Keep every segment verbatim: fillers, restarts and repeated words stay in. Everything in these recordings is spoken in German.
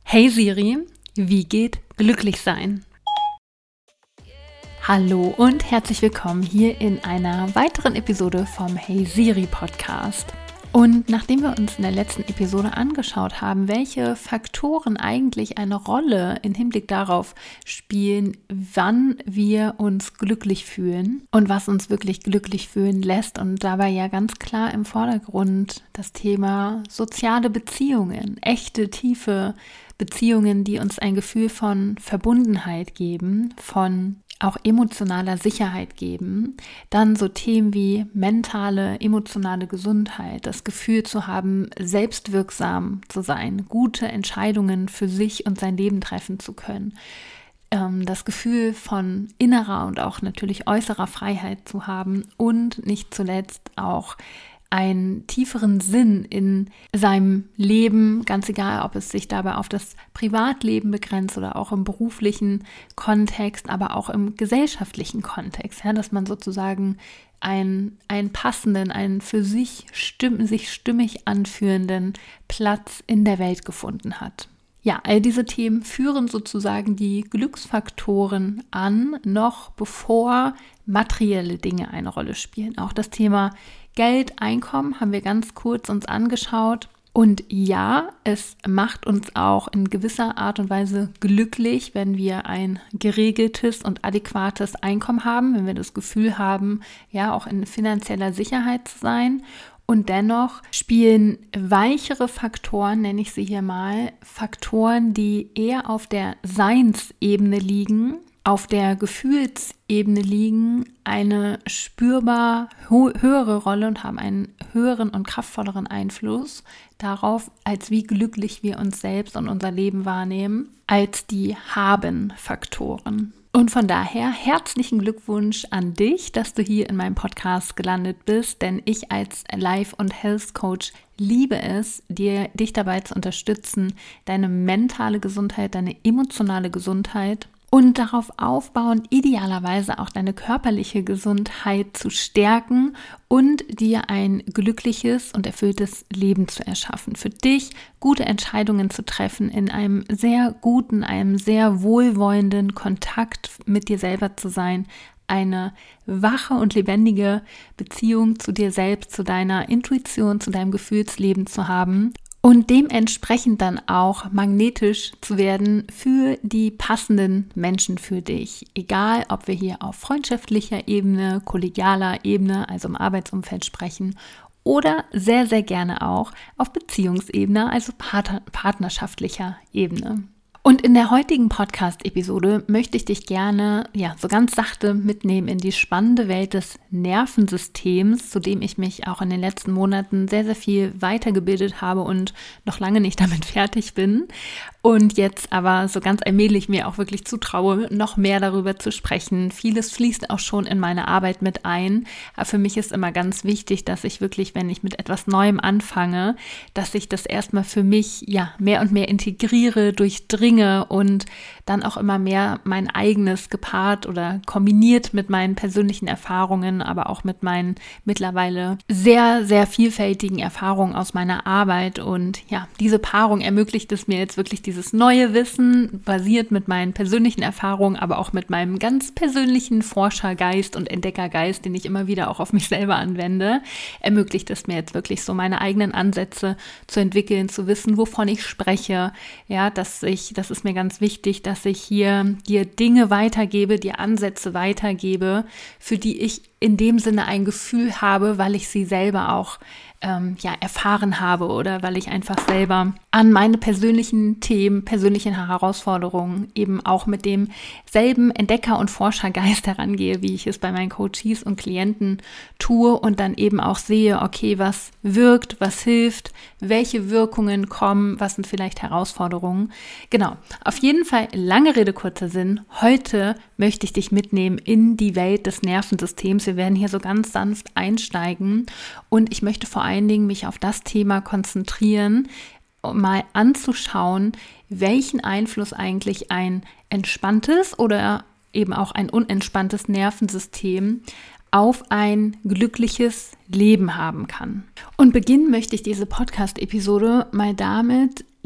Hey Siri, wie geht glücklich sein? Hallo und herzlich willkommen hier in einer weiteren Episode vom Hey Siri Podcast. Und nachdem wir uns in der letzten Episode angeschaut haben, welche Faktoren eigentlich eine Rolle im Hinblick darauf spielen, wann wir uns glücklich fühlen und was uns wirklich glücklich fühlen lässt, und dabei ja ganz klar im Vordergrund das Thema soziale Beziehungen, echte, tiefe Beziehungen, die uns ein Gefühl von Verbundenheit geben, von auch emotionaler Sicherheit geben. Dann so Themen wie mentale, emotionale Gesundheit, das Gefühl zu haben, selbstwirksam zu sein, gute Entscheidungen für sich und sein Leben treffen zu können. Das Gefühl von innerer und auch natürlich äußerer Freiheit zu haben und nicht zuletzt auch einen tieferen Sinn in seinem Leben, ganz egal, ob es sich dabei auf das Privatleben begrenzt oder auch im beruflichen Kontext, aber auch im gesellschaftlichen Kontext, ja, dass man sozusagen einen, einen passenden, einen für sich, stimm, sich stimmig anführenden Platz in der Welt gefunden hat. Ja, all diese Themen führen sozusagen die Glücksfaktoren an, noch bevor materielle Dinge eine Rolle spielen. Auch das Thema Geld, Einkommen haben wir ganz kurz uns angeschaut. Und ja, es macht uns auch in gewisser Art und Weise glücklich, wenn wir ein geregeltes und adäquates Einkommen haben, wenn wir das Gefühl haben, ja, auch in finanzieller Sicherheit zu sein. Und dennoch spielen weichere Faktoren, nenne ich sie hier mal, Faktoren, die eher auf der Seinsebene liegen, auf der Gefühlsebene liegen, eine spürbar ho- höhere Rolle und haben einen höheren und kraftvolleren Einfluss darauf, als wie glücklich wir uns selbst und unser Leben wahrnehmen, als die Haben-Faktoren. Und von daher herzlichen Glückwunsch an dich, dass du hier in meinem Podcast gelandet bist, denn ich als Life- und Health Coach liebe es, dir, dich dabei zu unterstützen, deine mentale Gesundheit, deine emotionale Gesundheit und darauf aufbauend idealerweise auch deine körperliche Gesundheit zu stärken und dir ein glückliches und erfülltes Leben zu erschaffen. Für dich gute Entscheidungen zu treffen, in einem sehr guten, einem sehr wohlwollenden Kontakt mit dir selber zu sein, eine wache und lebendige Beziehung zu dir selbst, zu deiner Intuition, zu deinem Gefühlsleben zu haben. Und dementsprechend dann auch magnetisch zu werden für die passenden Menschen für dich. Egal, ob wir hier auf freundschaftlicher Ebene, kollegialer Ebene, also im Arbeitsumfeld sprechen, oder sehr, sehr gerne auch auf Beziehungsebene, also part- partnerschaftlicher Ebene. Und in der heutigen Podcast-Episode möchte ich dich gerne, ja, so ganz sachte mitnehmen in die spannende Welt des Nervensystems, zu dem ich mich auch in den letzten Monaten sehr, sehr viel weitergebildet habe und noch lange nicht damit fertig bin. Und jetzt aber so ganz allmählich mir auch wirklich zutraue, noch mehr darüber zu sprechen. Vieles fließt auch schon in meine Arbeit mit ein. Aber für mich ist immer ganz wichtig, dass ich wirklich, wenn ich mit etwas Neuem anfange, dass ich das erstmal für mich ja mehr und mehr integriere, durchdringe und dann auch immer mehr mein eigenes gepaart oder kombiniert mit meinen persönlichen Erfahrungen, aber auch mit meinen mittlerweile sehr, sehr vielfältigen Erfahrungen aus meiner Arbeit. Und ja, diese Paarung ermöglicht es mir jetzt wirklich, dieses neue Wissen, basiert mit meinen persönlichen Erfahrungen, aber auch mit meinem ganz persönlichen Forschergeist und Entdeckergeist, den ich immer wieder auch auf mich selber anwende, ermöglicht es mir jetzt wirklich so meine eigenen Ansätze zu entwickeln, zu wissen, wovon ich spreche. Ja, dass ich, das ist mir ganz wichtig, dass ich hier dir Dinge weitergebe, dir Ansätze weitergebe, für die ich in dem Sinne ein Gefühl habe, weil ich sie selber auch ähm, ja, erfahren habe oder weil ich einfach selber an meine persönlichen Themen, persönlichen Herausforderungen eben auch mit demselben Entdecker- und Forschergeist herangehe, wie ich es bei meinen Coaches und Klienten tue und dann eben auch sehe, okay, was wirkt, was hilft, welche Wirkungen kommen, was sind vielleicht Herausforderungen. Genau, auf jeden Fall, lange Rede, kurzer Sinn, heute möchte ich dich mitnehmen in die Welt des Nervensystems. Wir werden hier so ganz sanft einsteigen und ich möchte vor allen Dingen mich auf das Thema konzentrieren, um mal anzuschauen, welchen Einfluss eigentlich ein entspanntes oder eben auch ein unentspanntes Nervensystem auf ein glückliches Leben haben kann. Und beginnen möchte ich diese Podcast-Episode mal damit,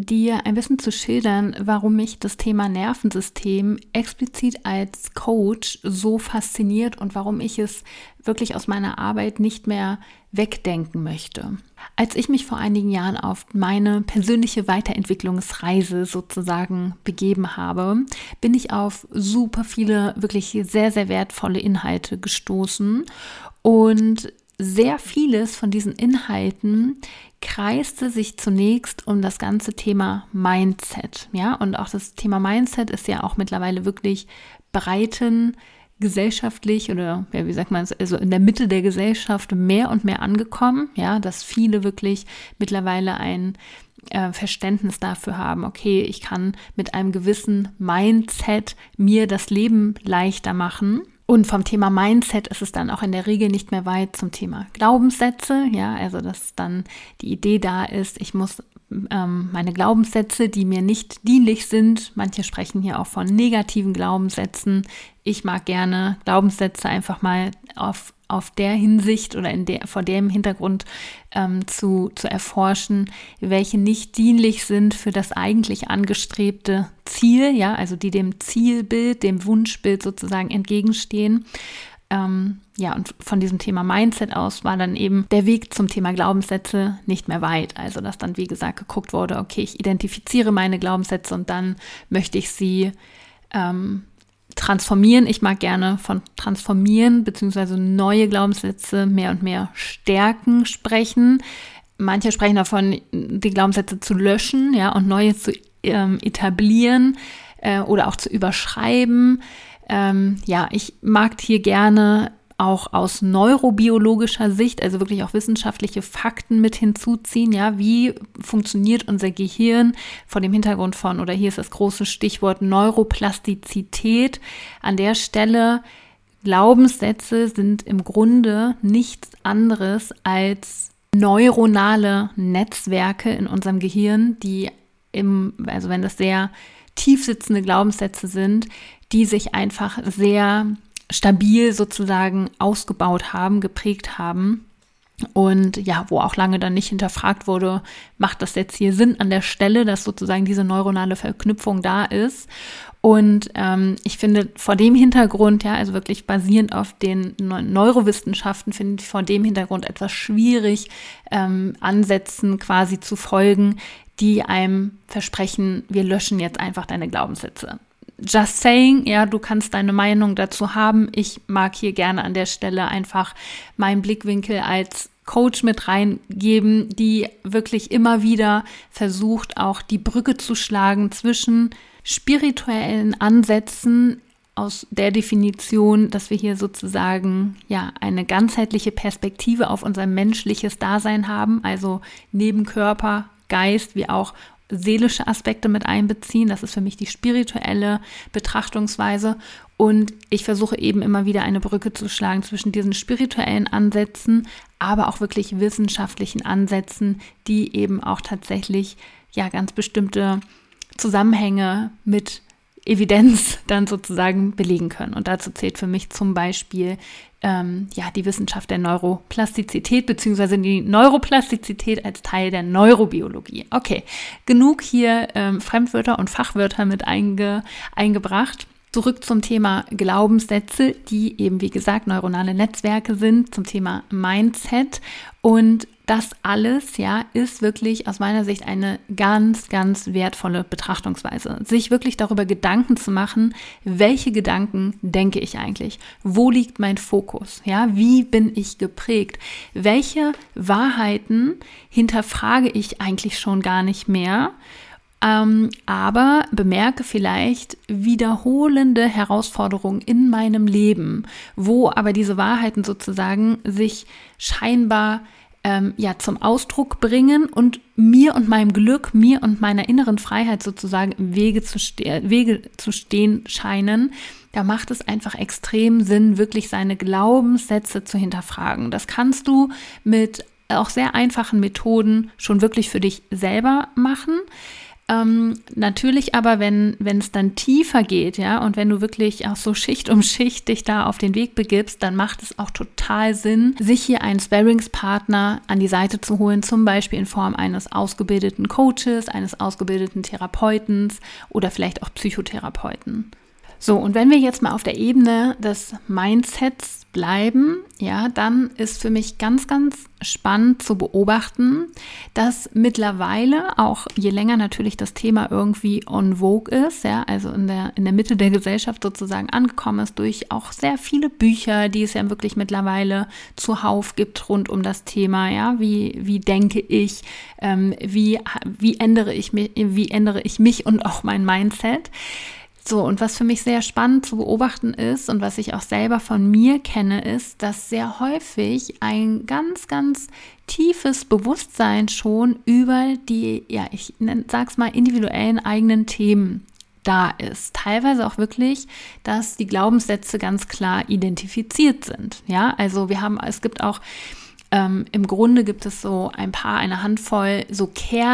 dir ein bisschen zu schildern, warum mich das Thema Nervensystem explizit als Coach so fasziniert und warum ich es wirklich aus meiner Arbeit nicht mehr wegdenken möchte. Als ich mich vor einigen Jahren auf meine persönliche Weiterentwicklungsreise sozusagen begeben habe, bin ich auf super viele wirklich sehr, sehr wertvolle Inhalte gestoßen und sehr vieles von diesen Inhalten kreiste sich zunächst um das ganze Thema Mindset. Ja, und auch das Thema Mindset ist ja auch mittlerweile wirklich breiten gesellschaftlich oder ja, wie sagt man es, also in der Mitte der Gesellschaft mehr und mehr angekommen, ja, dass viele wirklich mittlerweile ein äh, Verständnis dafür haben, okay, ich kann mit einem gewissen Mindset mir das Leben leichter machen. Und vom Thema Mindset ist es dann auch in der Regel nicht mehr weit zum Thema Glaubenssätze, ja, also dass dann die Idee da ist, ich muss ähm, meine Glaubenssätze, die mir nicht dienlich sind, manche sprechen hier auch von negativen Glaubenssätzen. Ich mag gerne Glaubenssätze einfach mal auf, auf der Hinsicht oder in der, vor dem Hintergrund ähm, zu, zu erforschen, welche nicht dienlich sind für das eigentlich angestrebte Ziel, ja, also die dem Zielbild, dem Wunschbild sozusagen entgegenstehen. Ähm, ja, und von diesem Thema Mindset aus war dann eben der Weg zum Thema Glaubenssätze nicht mehr weit. Also, dass dann, wie gesagt, geguckt wurde, okay, ich identifiziere meine Glaubenssätze und dann möchte ich sie ähm, transformieren. Ich mag gerne von transformieren bzw. neue Glaubenssätze mehr und mehr stärken sprechen. Manche sprechen davon, die Glaubenssätze zu löschen, ja, und neue zu ähm, etablieren äh, oder auch zu überschreiben. Ähm, ja, ich mag hier gerne auch aus neurobiologischer Sicht, also wirklich auch wissenschaftliche Fakten mit hinzuziehen, ja, wie funktioniert unser Gehirn vor dem Hintergrund von, oder hier ist das große Stichwort Neuroplastizität. An der Stelle, Glaubenssätze sind im Grunde nichts anderes als neuronale Netzwerke in unserem Gehirn, die im, also wenn das sehr tief sitzende Glaubenssätze sind, die sich einfach sehr stabil sozusagen ausgebaut haben, geprägt haben und ja, wo auch lange dann nicht hinterfragt wurde, macht das jetzt hier Sinn an der Stelle, dass sozusagen diese neuronale Verknüpfung da ist. Und ähm, ich finde vor dem Hintergrund, ja, also wirklich basierend auf den Neu- Neurowissenschaften, finde ich vor dem Hintergrund etwas schwierig, ähm, Ansätzen quasi zu folgen, die einem versprechen, wir löschen jetzt einfach deine Glaubenssätze. Just saying, ja, du kannst deine Meinung dazu haben. Ich mag hier gerne an der Stelle einfach meinen Blickwinkel als Coach mit reingeben, die wirklich immer wieder versucht, auch die Brücke zu schlagen zwischen spirituellen Ansätzen aus der Definition, dass wir hier sozusagen ja eine ganzheitliche Perspektive auf unser menschliches Dasein haben, also neben Körper, Geist wie auch seelische Aspekte mit einbeziehen. Das ist für mich die spirituelle Betrachtungsweise. Und ich versuche eben immer wieder eine Brücke zu schlagen zwischen diesen spirituellen Ansätzen, aber auch wirklich wissenschaftlichen Ansätzen, die eben auch tatsächlich ja ganz bestimmte Zusammenhänge mit Evidenz dann sozusagen belegen können. Und dazu zählt für mich zum Beispiel ähm, ja, die Wissenschaft der Neuroplastizität beziehungsweise die Neuroplastizität als Teil der Neurobiologie. Okay, genug hier ähm, Fremdwörter und Fachwörter mit einge, eingebracht. Zurück zum Thema Glaubenssätze, die eben, wie gesagt, neuronale Netzwerke sind, zum Thema Mindset. Und das alles, ja, ist wirklich aus meiner Sicht eine ganz, ganz wertvolle Betrachtungsweise. Sich wirklich darüber Gedanken zu machen, welche Gedanken denke ich eigentlich? Wo liegt mein Fokus? Ja, wie bin ich geprägt? Welche Wahrheiten hinterfrage ich eigentlich schon gar nicht mehr? Ähm, aber bemerke vielleicht wiederholende Herausforderungen in meinem Leben, wo aber diese Wahrheiten sozusagen sich scheinbar ähm, ja zum Ausdruck bringen und mir und meinem Glück, mir und meiner inneren Freiheit sozusagen im Wege zu, ste- Wege zu stehen scheinen. Da macht es einfach extrem Sinn, wirklich seine Glaubenssätze zu hinterfragen. Das kannst du mit auch sehr einfachen Methoden schon wirklich für dich selber machen. Ähm, natürlich aber, wenn wenn es dann tiefer geht, ja, und wenn du wirklich auch so Schicht um Schicht dich da auf den Weg begibst, dann macht es auch total Sinn, sich hier einen Sparringspartner an die Seite zu holen, zum Beispiel in Form eines ausgebildeten Coaches, eines ausgebildeten Therapeuten oder vielleicht auch Psychotherapeuten. So, und wenn wir jetzt mal auf der Ebene des Mindsets bleiben, ja, dann ist für mich ganz, ganz spannend zu beobachten, dass mittlerweile auch, je länger natürlich das Thema irgendwie on vogue ist, ja, also in der, in der Mitte der Gesellschaft sozusagen angekommen ist, durch auch sehr viele Bücher, die es ja wirklich mittlerweile zuhauf gibt rund um das Thema, ja, wie, wie denke ich, ähm, wie, wie ändere ich mich, wie ändere ich mich und auch mein Mindset. So, und was für mich sehr spannend zu beobachten ist und was ich auch selber von mir kenne, ist, dass sehr häufig ein ganz, ganz tiefes Bewusstsein schon über die, ja, ich sag's mal, individuellen eigenen Themen da ist. Teilweise auch wirklich, dass die Glaubenssätze ganz klar identifiziert sind. Ja, also wir haben, es gibt auch Ähm, im Grunde gibt es so ein paar, eine Handvoll so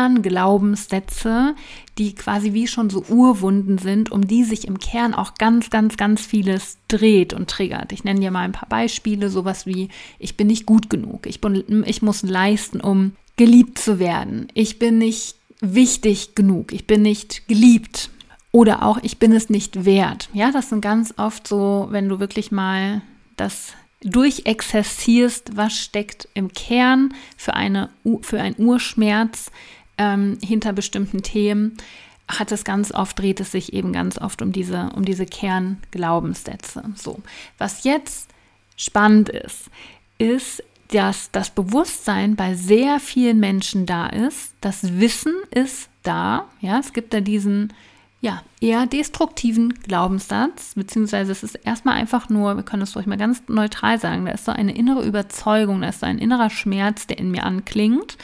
Kernglaubenssätze, die quasi wie schon so Urwunden sind, um die sich im Kern auch ganz, ganz, ganz vieles dreht und triggert. Ich nenne dir mal ein paar Beispiele, sowas wie, ich bin nicht gut genug, ich bin, ich muss leisten, um geliebt zu werden, ich bin nicht wichtig genug, ich bin nicht geliebt oder auch, ich bin es nicht wert. Ja, das sind ganz oft so, wenn du wirklich mal das durchexerzierst, was steckt im Kern für, eine, für einen Urschmerz ähm, hinter bestimmten Themen, hat es ganz oft, dreht es sich eben ganz oft um diese, um diese Kernglaubenssätze. So, was jetzt spannend ist, ist, dass das Bewusstsein bei sehr vielen Menschen da ist, das Wissen ist da, ja, es gibt da diesen ja, eher destruktiven Glaubenssatz, beziehungsweise es ist erstmal einfach nur, wir können es ruhig mal ganz neutral sagen, da ist so eine innere Überzeugung, da ist so ein innerer Schmerz, der in mir anklingt,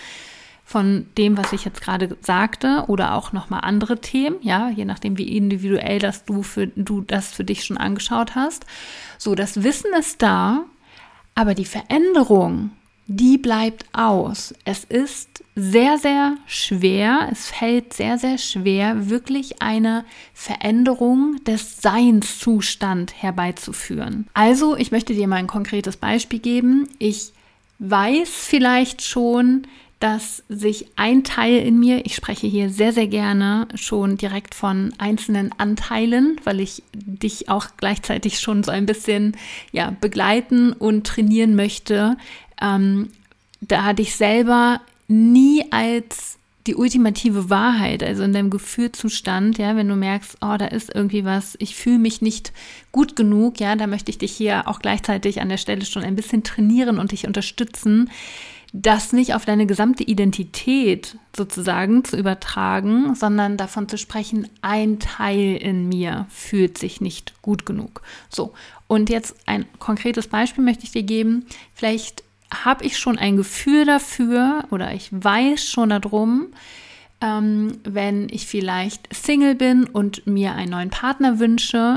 von dem, was ich jetzt gerade sagte, oder auch nochmal andere Themen, ja, je nachdem, wie individuell das du, für, du das für dich schon angeschaut hast. So, das Wissen ist da, aber die Veränderung, die bleibt aus. Es ist sehr, sehr schwer, es fällt sehr, sehr schwer, wirklich eine Veränderung des Seinszustands herbeizuführen. Also, ich möchte dir mal ein konkretes Beispiel geben. Ich weiß vielleicht schon, dass sich ein Teil in mir, ich spreche hier sehr, sehr gerne schon direkt von einzelnen Anteilen, weil ich dich auch gleichzeitig schon so ein bisschen ja, begleiten und trainieren möchte, Ähm, da dich selber nie als die ultimative Wahrheit, also in deinem Gefühlszustand, ja, wenn du merkst, oh, da ist irgendwie was, ich fühle mich nicht gut genug, ja, da möchte ich dich hier auch gleichzeitig an der Stelle schon ein bisschen trainieren und dich unterstützen, das nicht auf deine gesamte Identität sozusagen zu übertragen, sondern davon zu sprechen, ein Teil in mir fühlt sich nicht gut genug. So, und jetzt ein konkretes Beispiel möchte ich dir geben. Vielleicht habe ich schon ein Gefühl dafür oder ich weiß schon darum, ähm, wenn ich vielleicht Single bin und mir einen neuen Partner wünsche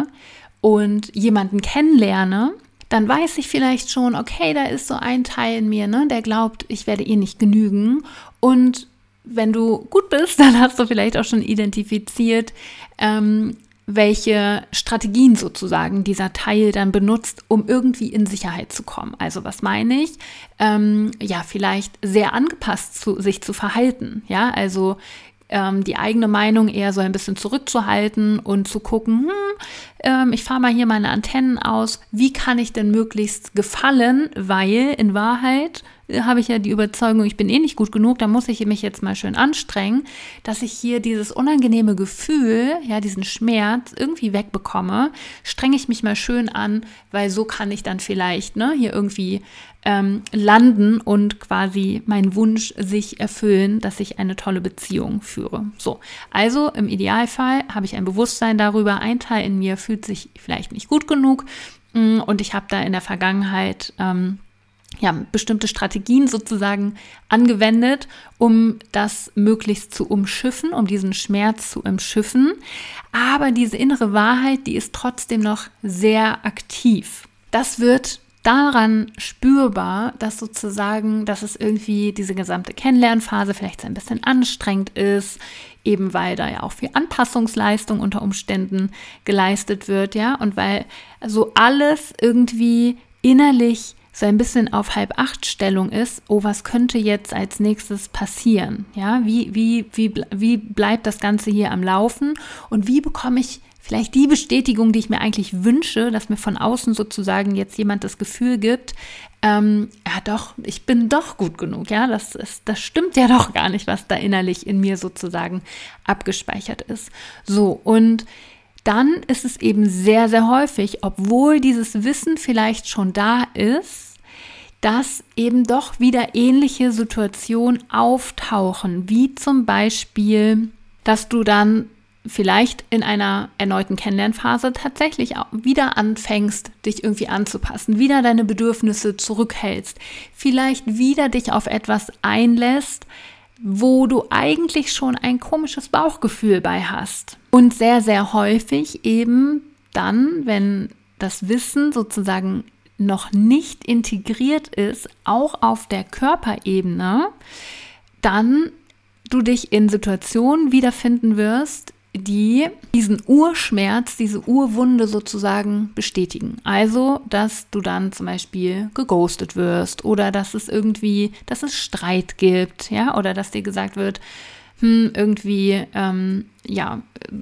und jemanden kennenlerne, dann weiß ich vielleicht schon, okay, da ist so ein Teil in mir, ne, der glaubt, ich werde ihr nicht genügen. Und wenn du gut bist, dann hast du vielleicht auch schon identifiziert, ähm, welche Strategien sozusagen dieser Teil dann benutzt, um irgendwie in Sicherheit zu kommen. Also was meine ich? Ähm, ja, vielleicht sehr angepasst zu sich zu verhalten. Ja, also ähm, die eigene Meinung eher so ein bisschen zurückzuhalten und zu gucken, hm, ähm, ich fahre mal hier meine Antennen aus, wie kann ich denn möglichst gefallen, weil in Wahrheit habe ich ja die Überzeugung, ich bin eh nicht gut genug, da muss ich mich jetzt mal schön anstrengen, dass ich hier dieses unangenehme Gefühl, ja, diesen Schmerz irgendwie wegbekomme, strenge ich mich mal schön an, weil so kann ich dann vielleicht, ne, hier irgendwie ähm, landen und quasi meinen Wunsch sich erfüllen, dass ich eine tolle Beziehung führe. So, also im Idealfall habe ich ein Bewusstsein darüber, ein Teil in mir fühlt sich vielleicht nicht gut genug und ich habe da in der Vergangenheit ähm, ja, bestimmte Strategien sozusagen angewendet, um das möglichst zu umschiffen, um diesen Schmerz zu umschiffen. Aber diese innere Wahrheit, die ist trotzdem noch sehr aktiv. Das wird daran spürbar, dass sozusagen, dass es irgendwie diese gesamte Kennenlernphase vielleicht so ein bisschen anstrengend ist, eben weil da ja auch viel Anpassungsleistung unter Umständen geleistet wird, ja, und weil so alles irgendwie innerlich so ein bisschen auf Halb-Acht-Stellung ist, oh, was könnte jetzt als nächstes passieren? Ja, wie, wie, wie, wie bleibt das Ganze hier am Laufen und wie bekomme ich vielleicht die Bestätigung, die ich mir eigentlich wünsche, dass mir von außen sozusagen jetzt jemand das Gefühl gibt, ähm, ja doch, ich bin doch gut genug, ja, das ist, das stimmt ja doch gar nicht, was da innerlich in mir sozusagen abgespeichert ist. So, und dann ist es eben sehr, sehr häufig, obwohl dieses Wissen vielleicht schon da ist, dass eben doch wieder ähnliche Situationen auftauchen, wie zum Beispiel, dass du dann vielleicht in einer erneuten Kennenlernphase tatsächlich auch wieder anfängst, dich irgendwie anzupassen, wieder deine Bedürfnisse zurückhältst, vielleicht wieder dich auf etwas einlässt, wo du eigentlich schon ein komisches Bauchgefühl bei hast. Und sehr, sehr häufig eben dann, wenn das Wissen sozusagen noch nicht integriert ist, auch auf der Körperebene, dann du dich in Situationen wiederfinden wirst, die diesen Urschmerz, diese Urwunde sozusagen bestätigen. Also, dass du dann zum Beispiel geghostet wirst oder dass es irgendwie, dass es Streit gibt, ja, oder dass dir gesagt wird, hm, irgendwie, ähm, ja,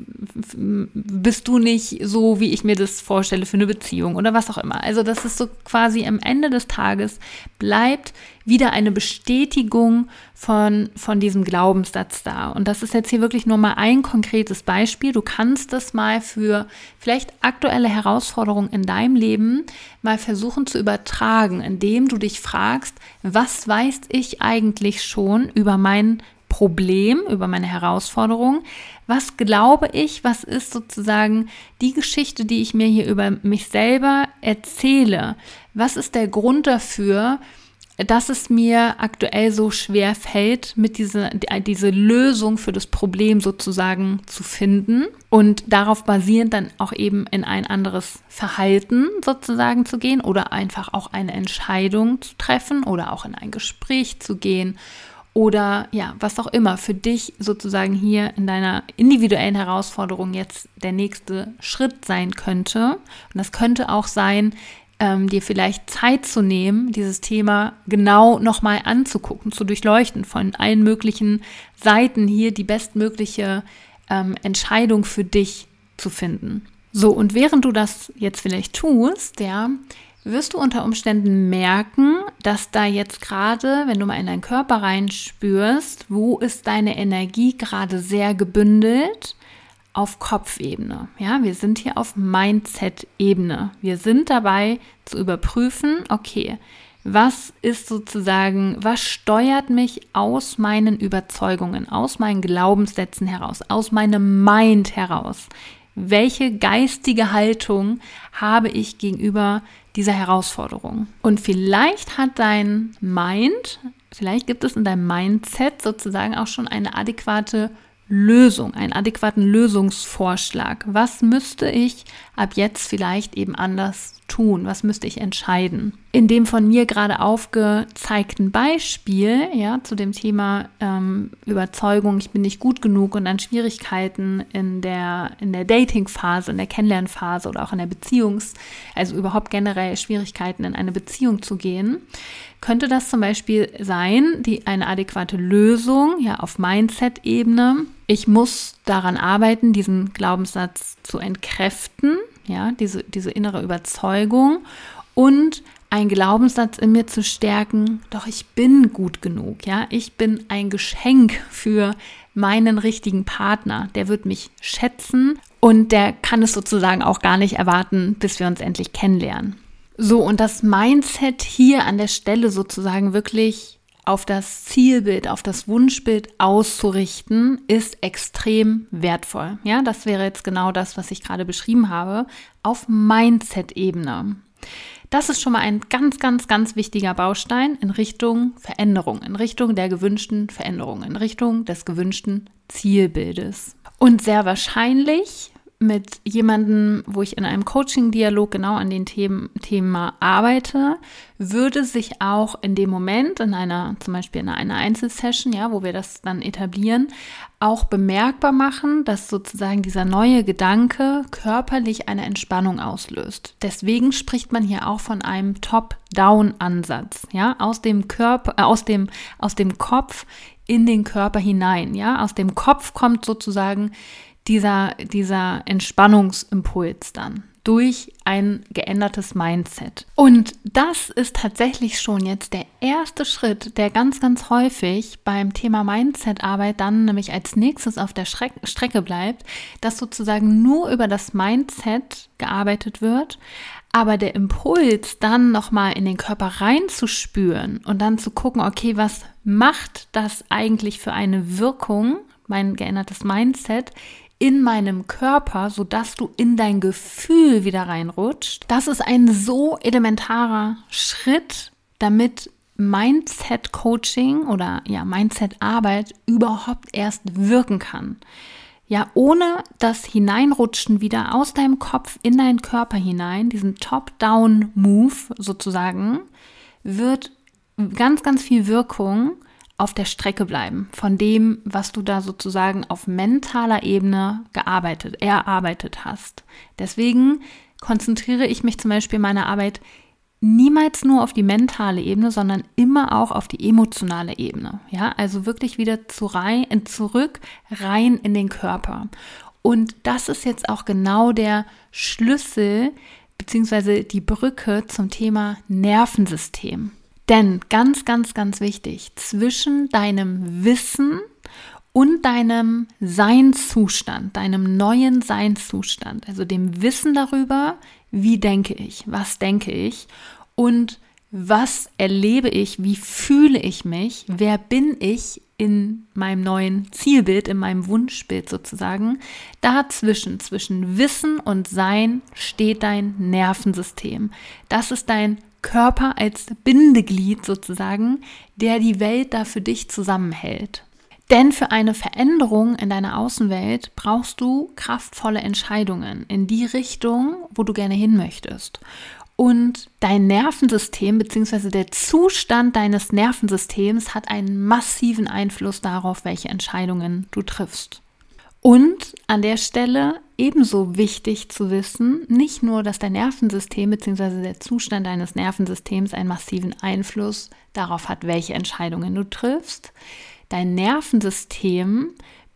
bist du nicht so, wie ich mir das vorstelle für eine Beziehung oder was auch immer. Also das ist so quasi am Ende des Tages bleibt wieder eine Bestätigung von, von diesem Glaubenssatz da. Und das ist jetzt hier wirklich nur mal ein konkretes Beispiel. Du kannst das mal für vielleicht aktuelle Herausforderungen in deinem Leben mal versuchen zu übertragen, indem du dich fragst, was weiß ich eigentlich schon über mein Problem, über meine Herausforderung? Was glaube ich, was ist sozusagen die Geschichte, die ich mir hier über mich selber erzähle? Was ist der Grund dafür, dass es mir aktuell so schwer fällt, mit dieser diese Lösung für das Problem sozusagen zu finden und darauf basierend dann auch eben in ein anderes Verhalten sozusagen zu gehen oder einfach auch eine Entscheidung zu treffen oder auch in ein Gespräch zu gehen. Oder ja, was auch immer für dich sozusagen hier in deiner individuellen Herausforderung jetzt der nächste Schritt sein könnte. Und das könnte auch sein, ähm, dir vielleicht Zeit zu nehmen, dieses Thema genau nochmal anzugucken, zu durchleuchten, von allen möglichen Seiten hier die bestmögliche ähm, Entscheidung für dich zu finden. So, und während du das jetzt vielleicht tust, ja, wirst du unter Umständen merken, dass da jetzt gerade, wenn du mal in deinen Körper reinspürst, wo ist deine Energie gerade sehr gebündelt? Auf Kopfebene. Ja, wir sind hier auf Mindset-Ebene. Wir sind dabei zu überprüfen, okay, was ist sozusagen, was steuert mich aus meinen Überzeugungen, aus meinen Glaubenssätzen heraus, aus meinem Mind heraus? Welche geistige Haltung habe ich gegenüber dieser Herausforderung? Und vielleicht hat dein Mind, vielleicht gibt es in deinem Mindset sozusagen auch schon eine adäquate Lösung, einen adäquaten Lösungsvorschlag. Was müsste ich ab jetzt vielleicht eben anders tun? Was müsste ich entscheiden? In dem von mir gerade aufgezeigten Beispiel, ja, zu dem Thema ähm, Überzeugung, ich bin nicht gut genug und dann Schwierigkeiten in der, in der Dating-Phase, in der Kennenlernphase oder auch in der Beziehungs-, also überhaupt generell Schwierigkeiten in eine Beziehung zu gehen, könnte das zum Beispiel sein, die eine adäquate Lösung, ja, auf Mindset-Ebene. Ich muss daran arbeiten, diesen Glaubenssatz zu entkräften, ja, diese, diese innere Überzeugung und einen Glaubenssatz in mir zu stärken, doch ich bin gut genug, ja, ich bin ein Geschenk für meinen richtigen Partner, der wird mich schätzen und der kann es sozusagen auch gar nicht erwarten, bis wir uns endlich kennenlernen. So, und das Mindset hier an der Stelle sozusagen wirklich auf das Zielbild, auf das Wunschbild auszurichten, ist extrem wertvoll. Ja, das wäre jetzt genau das, was ich gerade beschrieben habe, auf Mindset-Ebene. Das ist schon mal ein ganz, ganz, ganz wichtiger Baustein in Richtung Veränderung, in Richtung der gewünschten Veränderung, in Richtung des gewünschten Zielbildes. Und sehr wahrscheinlich mit jemandem, wo ich in einem Coaching-Dialog genau an den Themen, Thema arbeite, würde sich auch in dem Moment, in einer, zum Beispiel in einer Einzelsession, ja, wo wir das dann etablieren, auch bemerkbar machen, dass sozusagen dieser neue Gedanke körperlich eine Entspannung auslöst. Deswegen spricht man hier auch von einem Top-Down-Ansatz, ja, aus dem Körper, äh, aus dem, aus dem Kopf in den Körper hinein, ja, aus dem Kopf kommt sozusagen dieser, dieser Entspannungsimpuls dann durch ein geändertes Mindset. Und das ist tatsächlich schon jetzt der erste Schritt, der ganz, ganz häufig beim Thema Mindset-Arbeit dann nämlich als nächstes auf der Schreck- Strecke bleibt, dass sozusagen nur über das Mindset gearbeitet wird, aber der Impuls dann nochmal in den Körper reinzuspüren und dann zu gucken, okay, was macht das eigentlich für eine Wirkung, mein geändertes Mindset, in meinem Körper, sodass du in dein Gefühl wieder reinrutscht. Das ist ein so elementarer Schritt, damit Mindset-Coaching oder ja Mindset-Arbeit überhaupt erst wirken kann. Ja, ohne das Hineinrutschen wieder aus deinem Kopf in deinen Körper hinein, diesen Top-Down-Move sozusagen, wird ganz, ganz viel Wirkung auf der Strecke bleiben von dem, was du da sozusagen auf mentaler Ebene gearbeitet, erarbeitet hast. Deswegen konzentriere ich mich zum Beispiel in meiner Arbeit niemals nur auf die mentale Ebene, sondern immer auch auf die emotionale Ebene. Ja, also wirklich wieder zu rein, zurück rein in den Körper. Und das ist jetzt auch genau der Schlüssel beziehungsweise die Brücke zum Thema Nervensystem. Denn ganz, ganz, ganz wichtig, zwischen deinem Wissen und deinem Seinszustand, deinem neuen Seinszustand, also dem Wissen darüber, wie denke ich, was denke ich und was erlebe ich, wie fühle ich mich, wer bin ich in meinem neuen Zielbild, in meinem Wunschbild sozusagen, dazwischen, zwischen Wissen und Sein steht dein Nervensystem. Das ist dein Körper als Bindeglied sozusagen, der die Welt da für dich zusammenhält. Denn für eine Veränderung in deiner Außenwelt brauchst du kraftvolle Entscheidungen in die Richtung, wo du gerne hin möchtest. Und dein Nervensystem bzw. der Zustand deines Nervensystems hat einen massiven Einfluss darauf, welche Entscheidungen du triffst. Und an der Stelle ebenso wichtig zu wissen, nicht nur, dass dein Nervensystem bzw. der Zustand deines Nervensystems einen massiven Einfluss darauf hat, welche Entscheidungen du triffst. Dein Nervensystem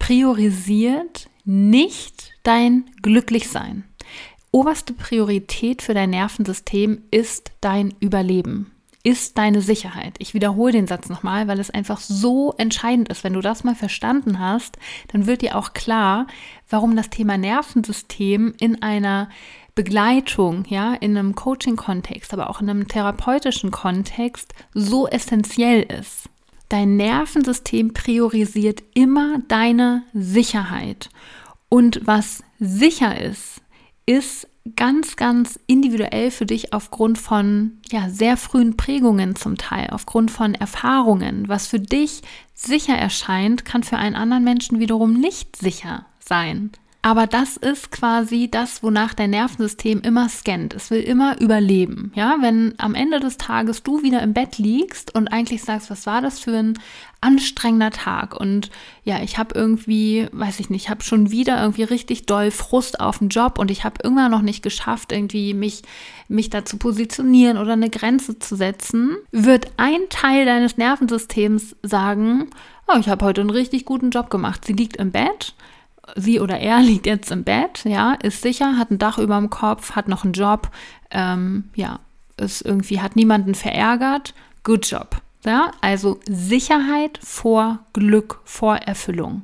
priorisiert nicht dein Glücklichsein. Oberste Priorität für dein Nervensystem ist dein Überleben, ist deine Sicherheit. Ich wiederhole den Satz nochmal, weil es einfach so entscheidend ist. Wenn du das mal verstanden hast, dann wird dir auch klar, warum das Thema Nervensystem in einer Begleitung, ja, in einem Coaching-Kontext, aber auch in einem therapeutischen Kontext so essentiell ist. Dein Nervensystem priorisiert immer deine Sicherheit. Und was sicher ist, ist ganz, ganz individuell für dich aufgrund von ja, sehr frühen Prägungen zum Teil, aufgrund von Erfahrungen. Was für dich sicher erscheint, kann für einen anderen Menschen wiederum nicht sicher sein. Aber das ist quasi das, wonach dein Nervensystem immer scannt. Es will immer überleben. Ja, wenn am Ende des Tages du wieder im Bett liegst und eigentlich sagst, was war das für ein anstrengender Tag? Und ja, ich habe irgendwie, weiß ich nicht, ich habe schon wieder irgendwie richtig doll Frust auf den Job und ich habe irgendwann noch nicht geschafft, irgendwie mich, mich da zu positionieren oder eine Grenze zu setzen, wird ein Teil deines Nervensystems sagen, oh, ich habe heute einen richtig guten Job gemacht. Sie liegt im Bett. Sie oder er liegt jetzt im Bett, ja, ist sicher, hat ein Dach über dem Kopf, hat noch einen Job, ähm, ja, ist irgendwie, hat niemanden verärgert, good job. Ja, also Sicherheit vor Glück, vor Erfüllung.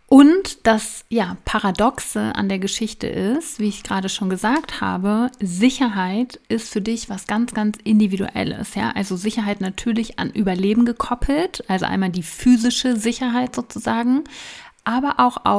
Und das ja, Paradoxe an der Geschichte ist, wie ich gerade schon gesagt habe, Sicherheit ist für dich was ganz, ganz Individuelles. Ja? Also Sicherheit natürlich an Überleben gekoppelt, also einmal die physische Sicherheit sozusagen, aber auch auf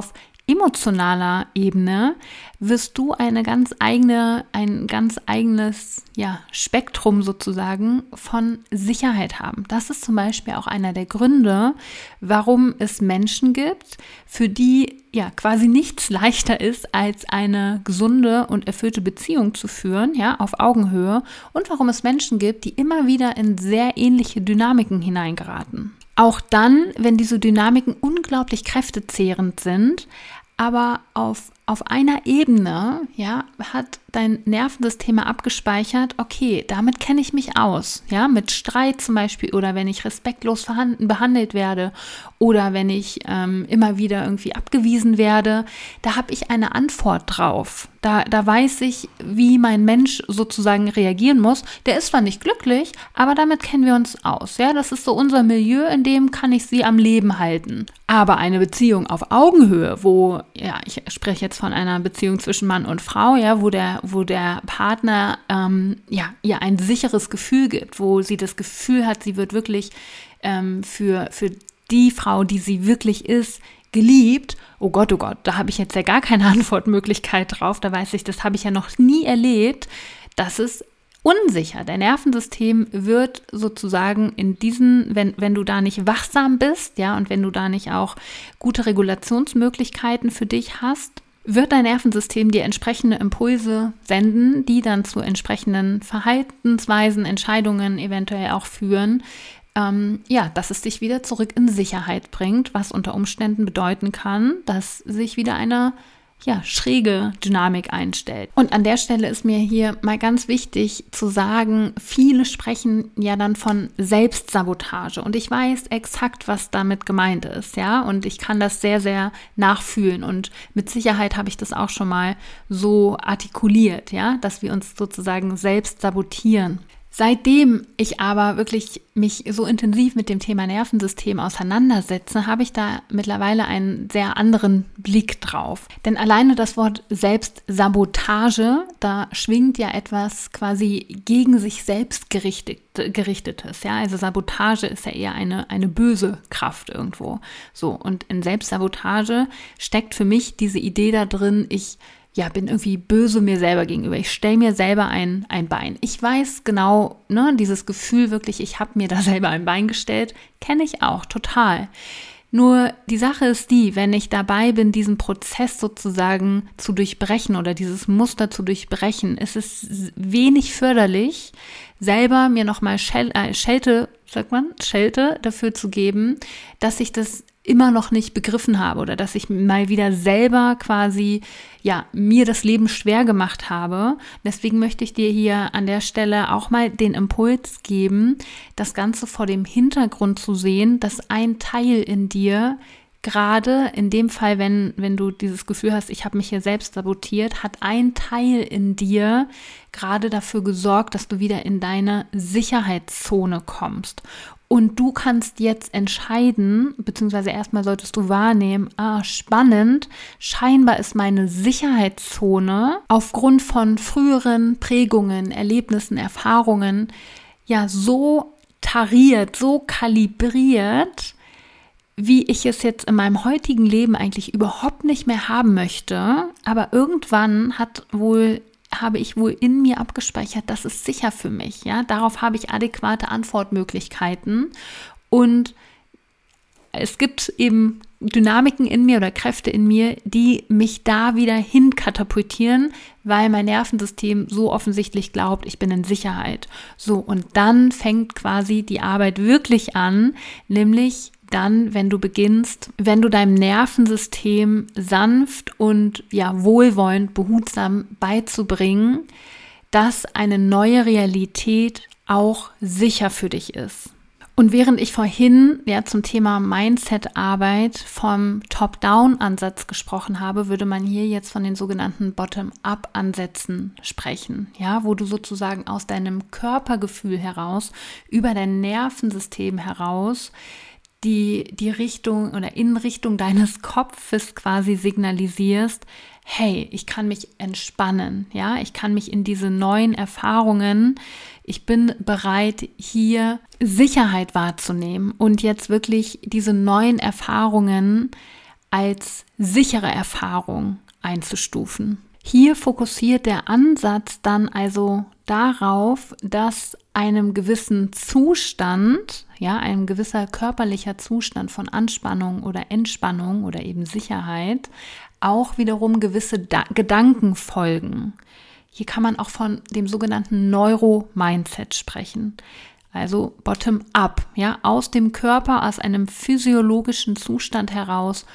emotionaler Ebene wirst du eine ganz eigene, ein ganz eigenes ja, Spektrum sozusagen von Sicherheit haben. Das ist zum Beispiel auch einer der Gründe, warum es Menschen gibt, für die ja quasi nichts leichter ist, als eine gesunde und erfüllte Beziehung zu führen, ja, auf Augenhöhe, und warum es Menschen gibt, die immer wieder in sehr ähnliche Dynamiken hineingeraten. Auch dann, wenn diese Dynamiken unglaublich kräftezehrend sind, aber auf, auf einer Ebene, ja, hat dein Nervensystem abgespeichert, okay, damit kenne ich mich aus, ja, mit Streit zum Beispiel oder wenn ich respektlos verhand- behandelt werde oder wenn ich ähm, immer wieder irgendwie abgewiesen werde, da habe ich eine Antwort drauf. Da, da weiß ich, wie mein Mensch sozusagen reagieren muss. Der ist zwar nicht glücklich, aber damit kennen wir uns aus. Ja, das ist so unser Milieu, in dem kann ich sie am Leben halten. Aber eine Beziehung auf Augenhöhe, wo, ja, ich spreche jetzt von einer Beziehung zwischen Mann und Frau, ja, wo der, wo der Partner ähm, ja, ihr ein sicheres Gefühl gibt, wo sie das Gefühl hat, sie wird wirklich ähm, für, für die Frau, die sie wirklich ist, geliebt. Oh Gott, oh Gott, da habe ich jetzt ja gar keine Antwortmöglichkeit drauf. Da weiß ich, das habe ich ja noch nie erlebt. Das ist unsicher. Dein Nervensystem wird sozusagen in diesen, wenn, wenn du da nicht wachsam bist, ja, und wenn du da nicht auch gute Regulationsmöglichkeiten für dich hast, wird dein Nervensystem dir entsprechende Impulse senden, die dann zu entsprechenden Verhaltensweisen, Entscheidungen eventuell auch führen, Ähm, ja, dass es dich wieder zurück in Sicherheit bringt, was unter Umständen bedeuten kann, dass sich wieder eine ja, schräge Dynamik einstellt. Und an der Stelle ist mir hier mal ganz wichtig zu sagen, viele sprechen ja dann von Selbstsabotage und ich weiß exakt, was damit gemeint ist, ja, und ich kann das sehr, sehr nachfühlen und mit Sicherheit habe ich das auch schon mal so artikuliert, ja, dass wir uns sozusagen selbst sabotieren. Seitdem ich aber wirklich mich so intensiv mit dem Thema Nervensystem auseinandersetze, habe ich da mittlerweile einen sehr anderen Blick drauf. Denn alleine das Wort Selbstsabotage, da schwingt ja etwas quasi gegen sich selbst gerichtet, gerichtetes. Ja? Also Sabotage ist ja eher eine, eine böse Kraft irgendwo. So, und in Selbstsabotage steckt für mich diese Idee da drin, ich ja, bin irgendwie böse mir selber gegenüber. Ich stelle mir selber ein, ein Bein. Ich weiß genau, ne, dieses Gefühl wirklich, ich habe mir da selber ein Bein gestellt, kenne ich auch total. Nur die Sache ist die, wenn ich dabei bin, diesen Prozess sozusagen zu durchbrechen oder dieses Muster zu durchbrechen, ist es wenig förderlich, selber mir nochmal Schel- äh, Schelte, sagt man, Schelte dafür zu geben, dass ich das immer noch nicht begriffen habe oder dass ich mal wieder selber quasi, ja, mir das Leben schwer gemacht habe. Deswegen möchte ich dir hier an der Stelle auch mal den Impuls geben, das Ganze vor dem Hintergrund zu sehen, dass ein Teil in dir gerade in dem Fall, wenn, wenn du dieses Gefühl hast, ich habe mich hier selbst sabotiert, hat ein Teil in dir gerade dafür gesorgt, dass du wieder in deine Sicherheitszone kommst. Und du kannst jetzt entscheiden, beziehungsweise erstmal solltest du wahrnehmen, ah, spannend, scheinbar ist meine Sicherheitszone aufgrund von früheren Prägungen, Erlebnissen, Erfahrungen ja so tariert, so kalibriert, wie ich es jetzt in meinem heutigen Leben eigentlich überhaupt nicht mehr haben möchte. Aber irgendwann hat wohl habe ich wohl in mir abgespeichert, das ist sicher für mich, ja, darauf habe ich adäquate Antwortmöglichkeiten und es gibt eben Dynamiken in mir oder Kräfte in mir, die mich da wieder hin katapultieren, weil mein Nervensystem so offensichtlich glaubt, ich bin in Sicherheit. So, und dann fängt quasi die Arbeit wirklich an, nämlich dann, wenn du beginnst, wenn du deinem Nervensystem sanft und ja wohlwollend, behutsam beizubringen, dass eine neue Realität auch sicher für dich ist. Und während ich vorhin ja zum Thema Mindset-Arbeit vom Top-Down-Ansatz gesprochen habe, würde man hier jetzt von den sogenannten Bottom-Up-Ansätzen sprechen, ja, wo du sozusagen aus deinem Körpergefühl heraus, über dein Nervensystem heraus die, die Richtung oder in Richtung deines Kopfes quasi signalisierst, hey, ich kann mich entspannen, ja, ich kann mich in diese neuen Erfahrungen, ich bin bereit, hier Sicherheit wahrzunehmen und jetzt wirklich diese neuen Erfahrungen als sichere Erfahrung einzustufen. Hier fokussiert der Ansatz dann also darauf, dass einem gewissen Zustand, ja, ein gewisser körperlicher Zustand von Anspannung oder Entspannung oder eben Sicherheit, auch wiederum gewisse da- Gedanken folgen. Hier kann man auch von dem sogenannten Neuro-Mindset sprechen. Also bottom-up, ja, aus dem Körper, aus einem physiologischen Zustand heraus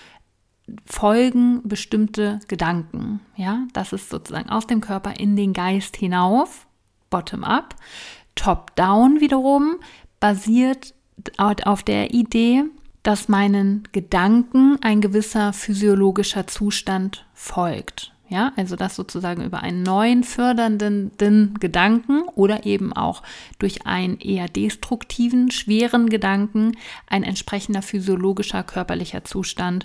folgen bestimmte Gedanken. Ja, das ist sozusagen aus dem Körper in den Geist hinauf, bottom-up. Top-down wiederum basiert auf der Idee, dass meinen Gedanken ein gewisser physiologischer Zustand folgt. Ja, also dass sozusagen über einen neuen fördernden Gedanken oder eben auch durch einen eher destruktiven, schweren Gedanken ein entsprechender physiologischer körperlicher Zustand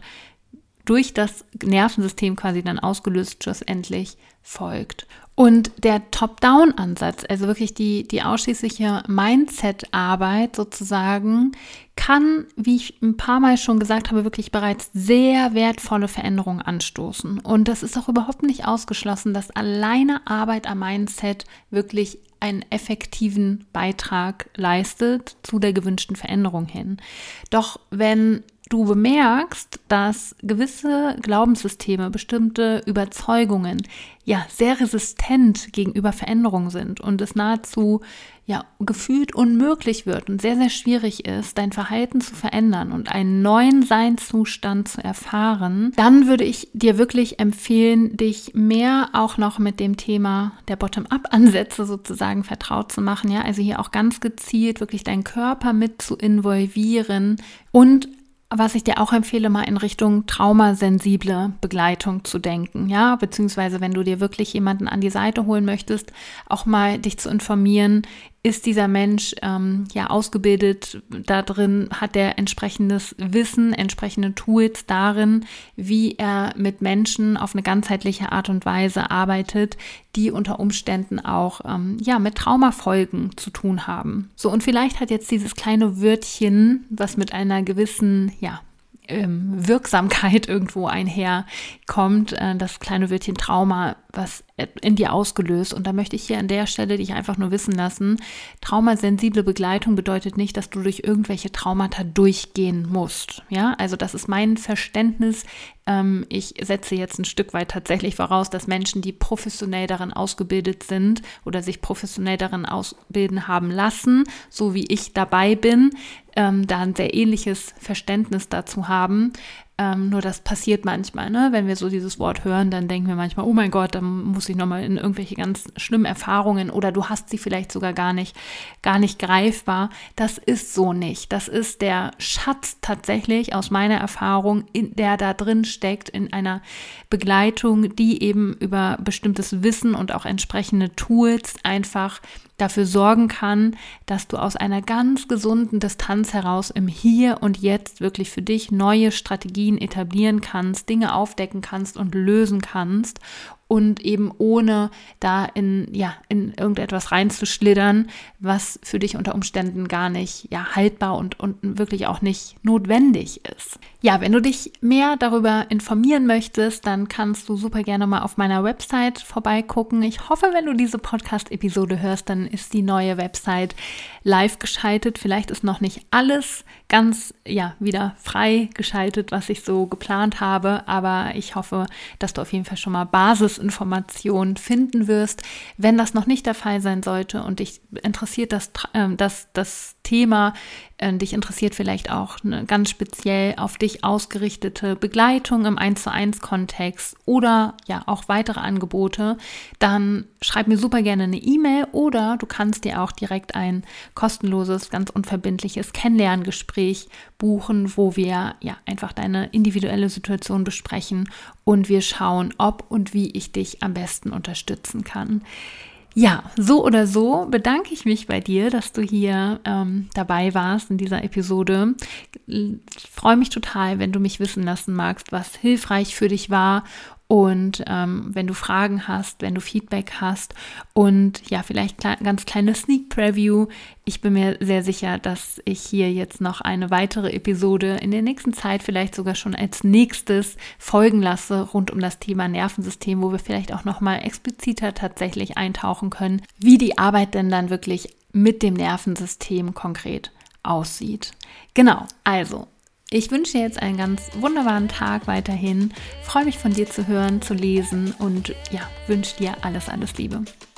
durch das Nervensystem quasi dann ausgelöst schlussendlich folgt. Und der Top-Down-Ansatz, also wirklich die, die ausschließliche Mindset-Arbeit sozusagen, kann, wie ich ein paar Mal schon gesagt habe, wirklich bereits sehr wertvolle Veränderungen anstoßen. Und das ist auch überhaupt nicht ausgeschlossen, dass alleine Arbeit am Mindset wirklich einen effektiven Beitrag leistet zu der gewünschten Veränderung hin. Doch wenn du bemerkst, dass gewisse Glaubenssysteme, bestimmte Überzeugungen ja sehr resistent gegenüber Veränderungen sind und es nahezu ja gefühlt unmöglich wird und sehr, sehr schwierig ist, dein Verhalten zu verändern und einen neuen Seinszustand zu erfahren, dann würde ich dir wirklich empfehlen, dich mehr auch noch mit dem Thema der Bottom-up-Ansätze sozusagen vertraut zu machen. Ja, also hier auch ganz gezielt wirklich deinen Körper mit zu involvieren und was ich dir auch empfehle, mal in Richtung traumasensible Begleitung zu denken, ja, beziehungsweise wenn du dir wirklich jemanden an die Seite holen möchtest, auch mal dich zu informieren, ist dieser Mensch ähm, ja ausgebildet da drin, hat der entsprechendes Wissen, entsprechende Tools darin, wie er mit Menschen auf eine ganzheitliche Art und Weise arbeitet, die unter Umständen auch ähm, ja mit Traumafolgen zu tun haben. So, und vielleicht hat jetzt dieses kleine Wörtchen, was mit einer gewissen ja ähm, Wirksamkeit irgendwo einherkommt, äh, das kleine Wörtchen Trauma, was in dir ausgelöst. Und da möchte ich hier an der Stelle dich einfach nur wissen lassen, traumasensible Begleitung bedeutet nicht, dass du durch irgendwelche Traumata durchgehen musst. Ja, also das ist mein Verständnis. Ähm, ich setze jetzt ein Stück weit tatsächlich voraus, dass Menschen, die professionell darin ausgebildet sind oder sich professionell darin ausbilden haben lassen, so wie ich dabei bin, ähm, da ein sehr ähnliches Verständnis dazu haben. Ähm, nur das passiert manchmal, ne? Wenn wir so dieses Wort hören, dann denken wir manchmal, oh mein Gott, dann muss ich nochmal in irgendwelche ganz schlimmen Erfahrungen oder du hast sie vielleicht sogar gar nicht, gar nicht greifbar. Das ist so nicht. Das ist der Schatz tatsächlich aus meiner Erfahrung, in, der da drin steckt in einer Begleitung, die eben über bestimmtes Wissen und auch entsprechende Tools einfach dafür sorgen kann, dass du aus einer ganz gesunden Distanz heraus im Hier und Jetzt wirklich für dich neue Strategien etablieren kannst, Dinge aufdecken kannst und lösen kannst und eben ohne da in, ja, in irgendetwas reinzuschlittern, was für dich unter Umständen gar nicht ja, haltbar und, und wirklich auch nicht notwendig ist. Ja, wenn du dich mehr darüber informieren möchtest, dann kannst du super gerne mal auf meiner Website vorbeigucken. Ich hoffe, wenn du diese Podcast-Episode hörst, dann ist die neue Website live geschaltet. Vielleicht ist noch nicht alles ganz ja, wieder frei geschaltet, was ich so geplant habe, aber ich hoffe, dass du auf jeden Fall schon mal Basisinformationen finden wirst. Wenn das noch nicht der Fall sein sollte und dich interessiert das, äh, das, das Thema, äh, dich interessiert vielleicht auch eine ganz speziell auf dich ausgerichtete Begleitung im eins zu eins Kontext oder ja auch weitere Angebote, dann schreib mir super gerne eine E-Mail oder du kannst dir auch direkt ein kostenloses, ganz unverbindliches Kennenlerngespräch buchen, wo wir ja einfach deine individuelle Situation besprechen und wir schauen, ob und wie ich dich am besten unterstützen kann. Ja, so oder so bedanke ich mich bei dir, dass du hier ähm, dabei warst in dieser Episode. Ich freue mich total, wenn du mich wissen lassen magst, was hilfreich für dich war Und ähm, wenn du Fragen hast, wenn du Feedback hast und ja, vielleicht kle- ganz kleine Sneak Preview. Ich bin mir sehr sicher, dass ich hier jetzt noch eine weitere Episode in der nächsten Zeit vielleicht sogar schon als nächstes folgen lasse rund um das Thema Nervensystem, wo wir vielleicht auch nochmal expliziter tatsächlich eintauchen können, wie die Arbeit denn dann wirklich mit dem Nervensystem konkret aussieht. Genau, also ich wünsche dir jetzt einen ganz wunderbaren Tag weiterhin, freue mich von dir zu hören, zu lesen und ja, wünsche dir alles, alles Liebe.